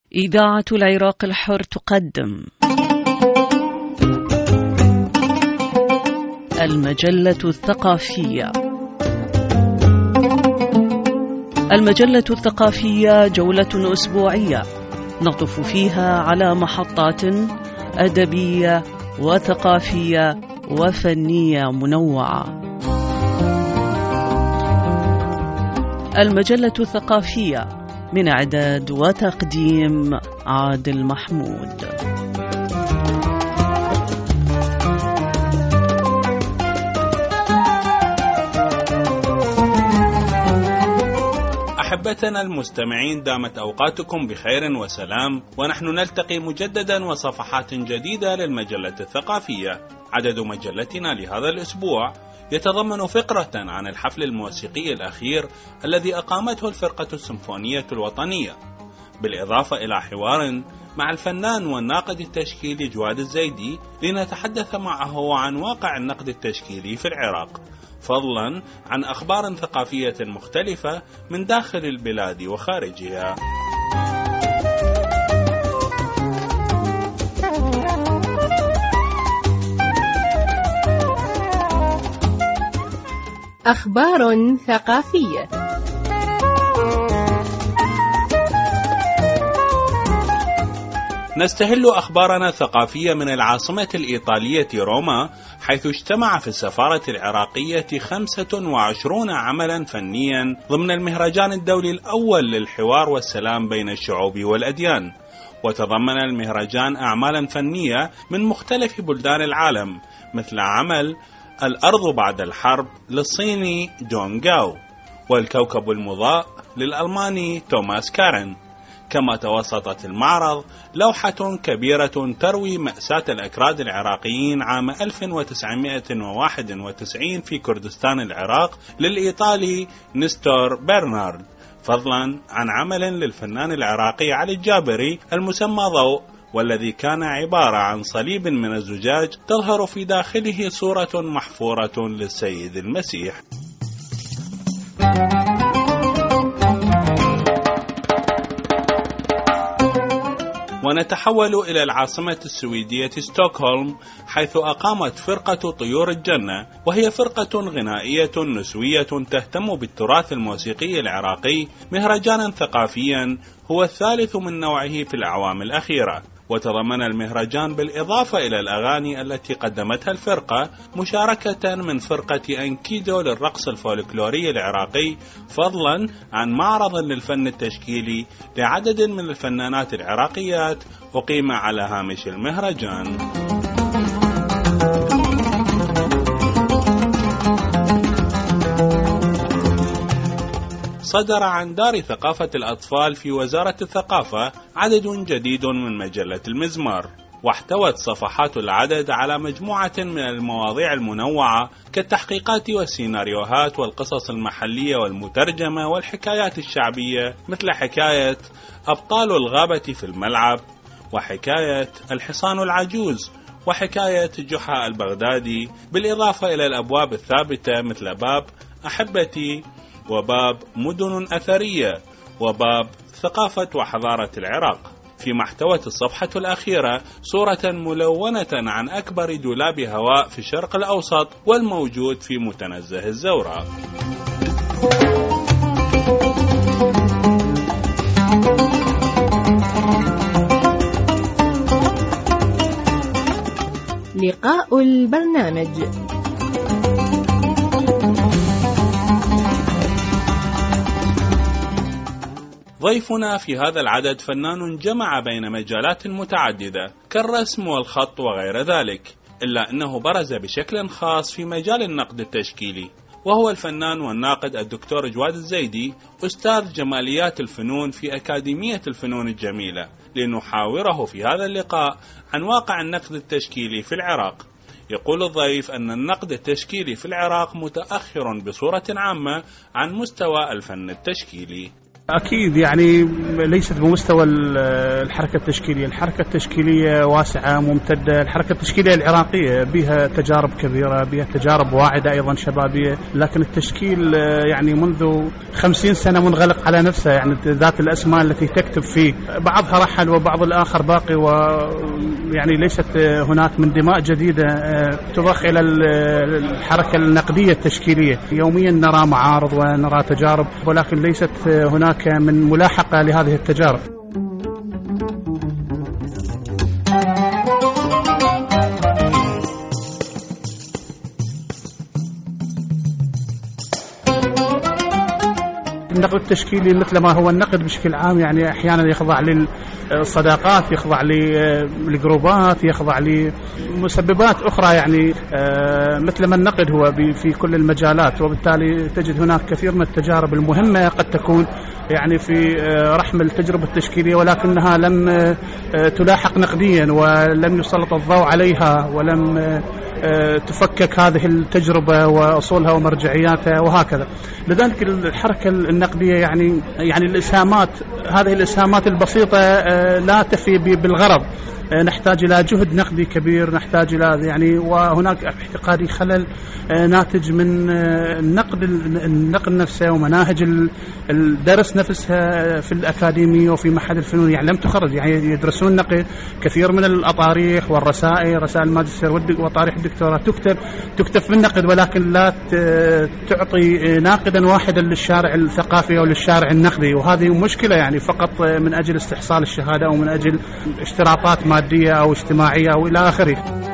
إذاعة العراق الحر تقدم المجلة الثقافية. المجلة الثقافية جولة أسبوعية نقطف فيها على محطات أدبية وثقافية وفنية منوعة. المجلة الثقافية من إعداد وتقديم عادل محمود. أحبتنا المستمعين، دامت أوقاتكم بخير وسلام، ونحن نلتقي مجددا وصفحات جديدة للمجلة الثقافية. عدد مجلتنا لهذا الأسبوع يتضمن فقرة عن الحفل الموسيقي الأخير الذي أقامته الفرقة السيمفونية الوطنية، بالإضافة إلى حوار مع الفنان والناقد التشكيلي جواد الزيدي لنتحدث معه عن واقع النقد التشكيلي في العراق، فضلا عن أخبار ثقافية مختلفة من داخل البلاد وخارجها. أخبار ثقافية. نستهل أخبارنا الثقافية من العاصمة الإيطالية روما، حيث اجتمع في السفارة العراقية 25 عملا فنيا ضمن المهرجان الدولي الأول للحوار والسلام بين الشعوب والأديان. وتضمن المهرجان أعمالا فنية من مختلف بلدان العالم، مثل عمل الأرض بعد الحرب للصيني جون جاو، والكوكب المضاء للألماني توماس كارن. كما توسطت المعرض لوحة كبيرة تروي مأساة الأكراد العراقيين عام 1991 في كردستان العراق للإيطالي نستور برنارد، فضلا عن عمل للفنان العراقي علي الجابري المسمى ضوء، والذي كان عبارة عن صليب من الزجاج تظهر في داخله صورة محفورة للسيد المسيح. ونتحول إلى العاصمة السويدية ستوكهولم، حيث أقامت فرقة طيور الجنة، وهي فرقة غنائية نسوية تهتم بالتراث الموسيقي العراقي، مهرجانا ثقافيا هو الثالث من نوعه في الأعوام الأخيرة. وتضمن المهرجان بالإضافة إلى الأغاني التي قدمتها الفرقة مشاركة من فرقة أنكيدو للرقص الفولكلوري العراقي، فضلا عن معرض للفن التشكيلي لعدد من الفنانات العراقيات أقيم على هامش المهرجان. صدر عن دار ثقافة الأطفال في وزارة الثقافة عدد جديد من مجلة المزمار، واحتوت صفحات العدد على مجموعة من المواضيع المنوعة كالتحقيقات والسيناريوهات والقصص المحلية والمترجمة والحكايات الشعبية، مثل حكاية أبطال الغابة في الملعب، وحكاية الحصان العجوز، وحكاية جحا البغدادي، بالإضافة إلى الأبواب الثابتة مثل باب أحبتي، وباب مدن أثرية، وباب ثقافة وحضارة العراق. فيما احتوت الصفحة الأخيرة صورة ملونة عن أكبر دولاب هواء في الشرق الأوسط والموجود في متنزه الزوراء. لقاء البرنامج. ضيفنا في هذا العدد فنان جمع بين مجالات متعددة كالرسم والخط وغير ذلك، إلا أنه برز بشكل خاص في مجال النقد التشكيلي، وهو الفنان والناقد الدكتور جواد الزيدي، أستاذ جماليات الفنون في أكاديمية الفنون الجميلة، لنحاوره في هذا اللقاء عن واقع النقد التشكيلي في العراق. يقول الضيف أن النقد التشكيلي في العراق متأخر بصورة عامة عن مستوى الفن التشكيلي. أكيد يعني ليست بمستوى الحركة التشكيلية. الحركة التشكيلية واسعة ممتدة. الحركة التشكيلية العراقية بها تجارب كبيرة، بها تجارب واعدة أيضا شبابية، لكن التشكيل يعني منذ 50 سنة منغلق على نفسه، يعني ذات الأسماء التي تكتب فيه بعضها رحل وبعض الآخر باقي، ويعني ليست هناك من دماء جديدة تضخ إلى الحركة النقدية التشكيلية. يوميا نرى معارض ونرى تجارب، ولكن ليست هناك من ملاحقة لهذه التجارب. النقد التشكيلي مثل ما هو النقد بشكل عام، يعني أحيانا يخضع للصداقات، يخضع للجروبات، يخضع لمسببات أخرى، يعني مثل ما النقد هو في كل المجالات. وبالتالي تجد هناك كثير من التجارب المهمة قد تكون يعني في رحم التجربة التشكيلية، ولكنها لم تلاحق نقديا ولم يسلط الضوء عليها ولم تفكك هذه التجربة وأصولها ومرجعياتها وهكذا. لذلك الحركة النقدية يعني الإسهامات، هذه الإسهامات البسيطة لا تفي بالغرض. نحتاج إلى جهد نقدي كبير، نحتاج إلى يعني، وهناك اعتقادي خلل ناتج من النقد نفسه ومناهج الدرس نفسها في الأكاديمية وفي معهد الفنون. يعني لم تخرج، يعني يدرسون نقد كثير من الأطاريخ والرسائل، رسائل الماجستير وطاريح الدكتوراه تكتب في النقد، ولكن لا تعطي ناقدا واحدا للشارع الثقافي أو للشارع النقدي. وهذه مشكلة يعني فقط من أجل استحصال الشهادة أو من أجل اشتراطات مادية أو اجتماعية أو إلى آخره.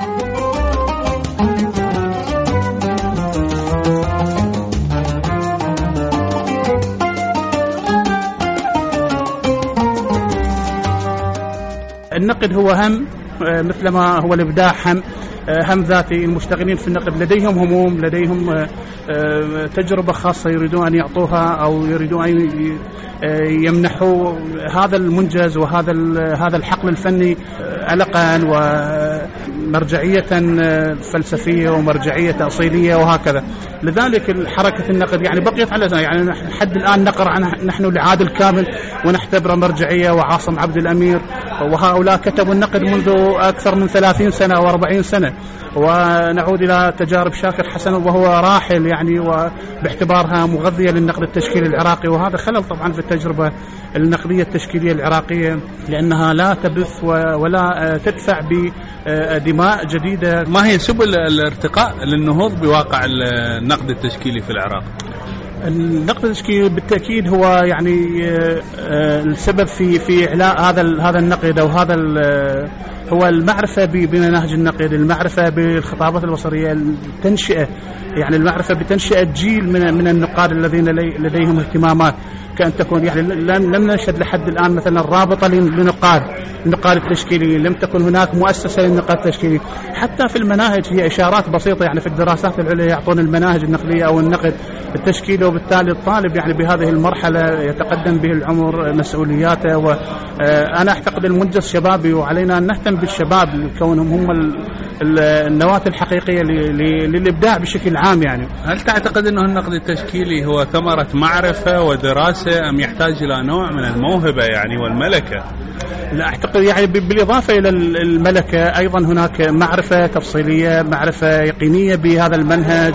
النقد هو هم، مثل ما هو الإبداع هم ذاتي. المشتغلين في النقد لديهم هموم، لديهم تجربة خاصة يريدون أن يعطوها أو يريدون أن يمنحوا هذا المنجز وهذا الحقل الفني علقا ومرجعية فلسفية ومرجعية أصيلية وهكذا. لذلك حركة النقد يعني بقيت على يعني لحد الآن نقرأ نحن لعادل كامل ونعتبره مرجعية، وعاصم عبد الأمير، وهؤلاء كتبوا النقد منذ أكثر من 30 سنة أو 40 سنة. ونعود إلى تجارب شاكر حسن وهو راحل يعني، وباعتبارها مغذية للنقد التشكيلي العراقي. وهذا خلل طبعا في التجربة النقدية التشكيلية العراقية، لأنها لا تبث ولا تدفع بدماء جديدة. ما هي سبل الارتقاء للنهوض بواقع النقد التشكيلي في العراق؟ النقد التشكيلي بالتأكيد هو يعني السبب في إعلاء هذا النقد، أو هذا هو المعرفة بمناهج النقد، المعرفة بالخطابات البصرية، التنشئة، يعني المعرفة بتنشئة جيل من النقاد الذين لديهم اهتمامات، كأن تكون يعني لم نشهد لحد الآن مثلا رابطة للنقاد التشكيلي، لم تكن هناك مؤسسة للنقاد التشكيلي. حتى في المناهج هي إشارات بسيطة، يعني في الدراسات العليا يعطون المناهج النقدية أو النقد التشكيلي، وبالتالي الطالب يعني بهذه المرحلة يتقدم به العمر مسؤولياته. وأنا أعتقد المنجز شبابي، وعلينا أن نهتم بالشباب كونهم هم النواة الحقيقية للإبداع بشكل عام. يعني هل تعتقد أنه النقد التشكيلي هو ثمرة معرفة ودراسة أم يحتاج إلى نوع من الموهبة يعني والملكة؟ لا، أعتقد يعني بالإضافة إلى الملكة أيضا هناك معرفة تفصيلية، معرفة يقينية بهذا المنهج.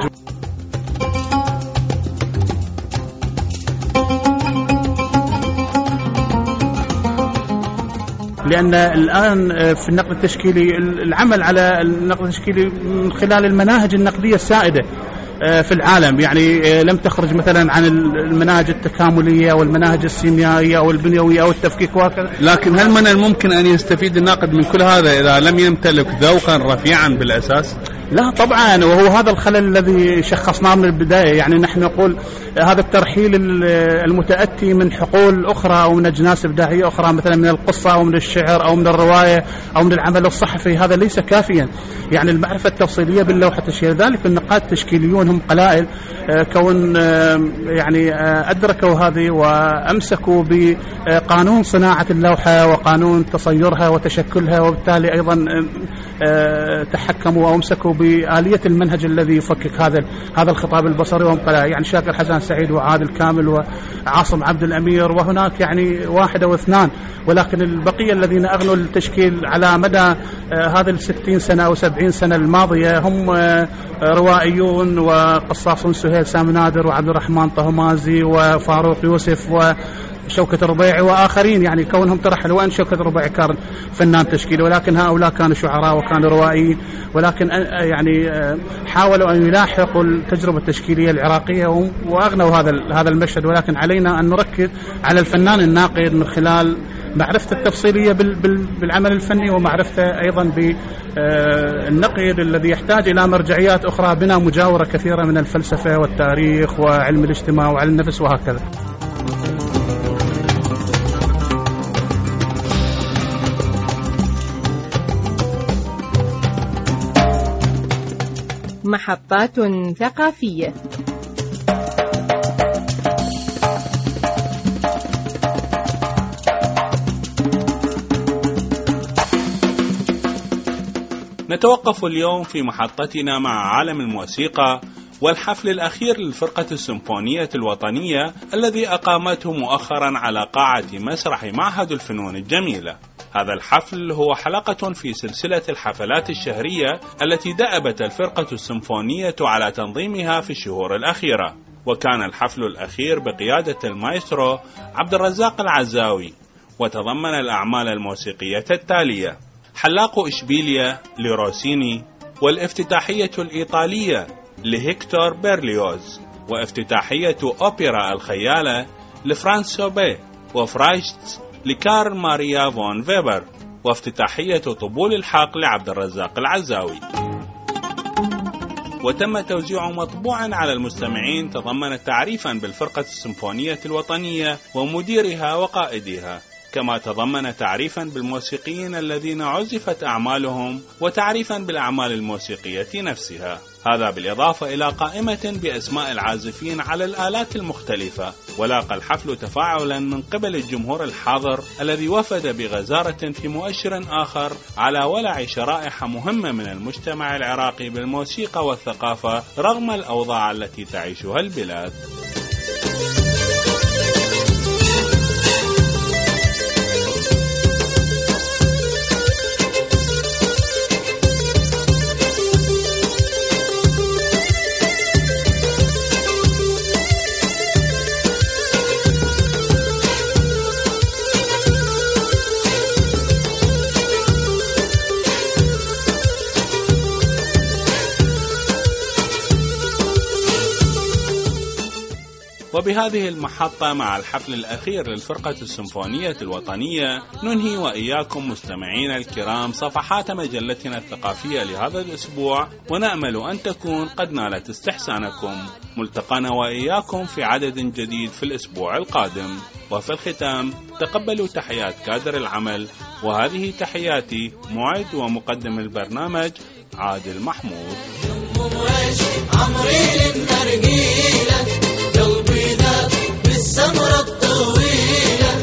لأن الآن في النقد التشكيلي العمل على النقد التشكيلي من خلال المناهج النقدية السائدة في العالم، يعني لم تخرج مثلا عن المناهج التكاملية والمناهج السيميائية أو البنيوية أو التفكيك وهكذا. لكن هل من الممكن أن يستفيد الناقد من كل هذا إذا لم يمتلك ذوقا رفيعا بالأساس؟ لا طبعا، وهو هذا الخلل الذي شخصناه من البداية. يعني نحن نقول هذا الترحيل المتأتي من حقول أخرى أو من أجناس إبداعية أخرى، مثلا من القصة أو من الشعر أو من الرواية أو من العمل الصحفي، هذا ليس كافيا. يعني المعرفة التفصيلية باللوحة التشكيلية، ذلك النقاد التشكيليون هم قلائل كون يعني أدركوا هذه وأمسكوا بقانون صناعة اللوحة وقانون تصيرها وتشكلها، وبالتالي أيضا تحكموا وأمسكوا وبآلية المنهج الذي يفكك هذا الخطاب البصري. وهم يعني شاكر حسن سعيد وعادل كامل وعاصم عبد الأمير، وهناك يعني واحد أو اثنان، ولكن البقية الذين أغنوا التشكيل على مدى هذه 60 سنة أو 70 سنة الماضية هم روائيون وقصاصون، سهيل سامي نادر وعبد الرحمن طهمازي وفاروق يوسف وشوكة الربيعي وآخرين. يعني كونهم ترحلوا، وأن شوكة الربيعي كان فنان تشكيلي، ولكن هؤلاء كانوا شعراء وكانوا روائيين، ولكن يعني حاولوا أن يلاحقوا التجربة التشكيلية العراقية وأغنوا هذا المشهد. ولكن علينا أن نركز على الفنان الناقد من خلال معرفة التفصيلية بالعمل الفني، ومعرفة أيضا بالنقد الذي يحتاج إلى مرجعيات أخرى بنا مجاورة كثيرة من الفلسفة والتاريخ وعلم الاجتماع وعلم النفس وهكذا. محطات ثقافية. نتوقف اليوم في محطتنا مع عالم الموسيقى والحفل الأخير للفرقة السيمفونية الوطنية الذي أقامته مؤخرا على قاعة مسرح معهد الفنون الجميلة. هذا الحفل هو حلقة في سلسلة الحفلات الشهرية التي دأبت الفرقة السيمفونية على تنظيمها في الشهور الأخيرة، وكان الحفل الأخير بقيادة المايسترو عبد الرزاق العزاوي، وتضمن الأعمال الموسيقية التالية: حلاق إشبيلية لروسيني، والافتتاحية الإيطالية لهيكتور بيرليوز، وافتتاحية أوبرا الخيالة لفرانس سوبي، وفرايشتس لكارل ماريا فون فيبر، وافتتاحية طبول الحاق لعبد الرزاق العزاوي. وتم توزيع مطبوع على المستمعين تضمن تعريفا بالفرقة السيمفونية الوطنية ومديرها وقائدها، كما تضمن تعريفا بالموسيقيين الذين عزفت أعمالهم وتعريفا بالأعمال الموسيقية نفسها، هذا بالإضافة إلى قائمة بأسماء العازفين على الآلات المختلفة. ولاقى الحفل تفاعلا من قبل الجمهور الحاضر الذي وفد بغزارة في مؤشر آخر على ولع شرائح مهمة من المجتمع العراقي بالموسيقى والثقافة رغم الأوضاع التي تعيشها البلاد. وبهذه المحطة مع الحفل الأخير للفرقة السيمفونية الوطنية ننهي وإياكم مستمعين الكرام صفحات مجلتنا الثقافية لهذا الأسبوع، ونأمل أن تكون قد نالت استحسانكم. ملتقانا وإياكم في عدد جديد في الأسبوع القادم، وفي الختام تقبلوا تحيات كادر العمل، وهذه تحياتي معد ومقدم البرنامج عادل محمود. قلبي ذاب بالسمرة الطويلة،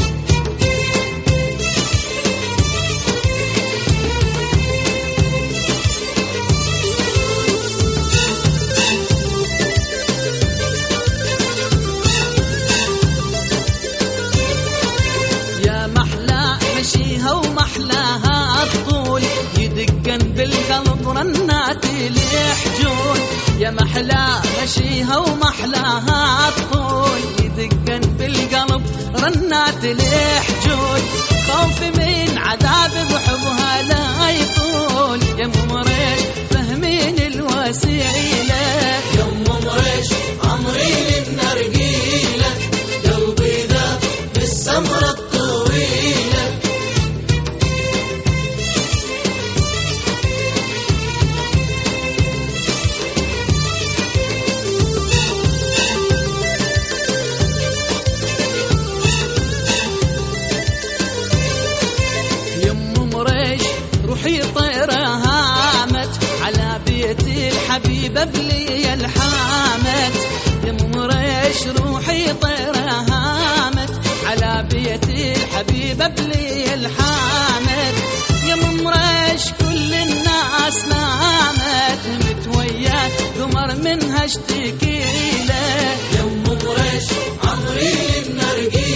يا محلى مشيها ومحلاها الطول، يدقن بالقلب رناتي ليحجون. يا محلى مشيها ومحلاها الطول، يدقن بالقلب رنات الحجول. خوفي من عذاب بحبها لا يطول، يا ام مريش فهمين الوسيله، يا ام مريش عمري للنرجيله، قلبي ذاب بالسمره الطويله. روحي طيرة هامت على بيتي الحبيبة بلي الحامت، يا مريش روحي طيرة هامت على بيتي الحبيبة بلي الحامت، يا مريش كل الناس نامت منها اشتكي له. يا ام قريش عمري النرجس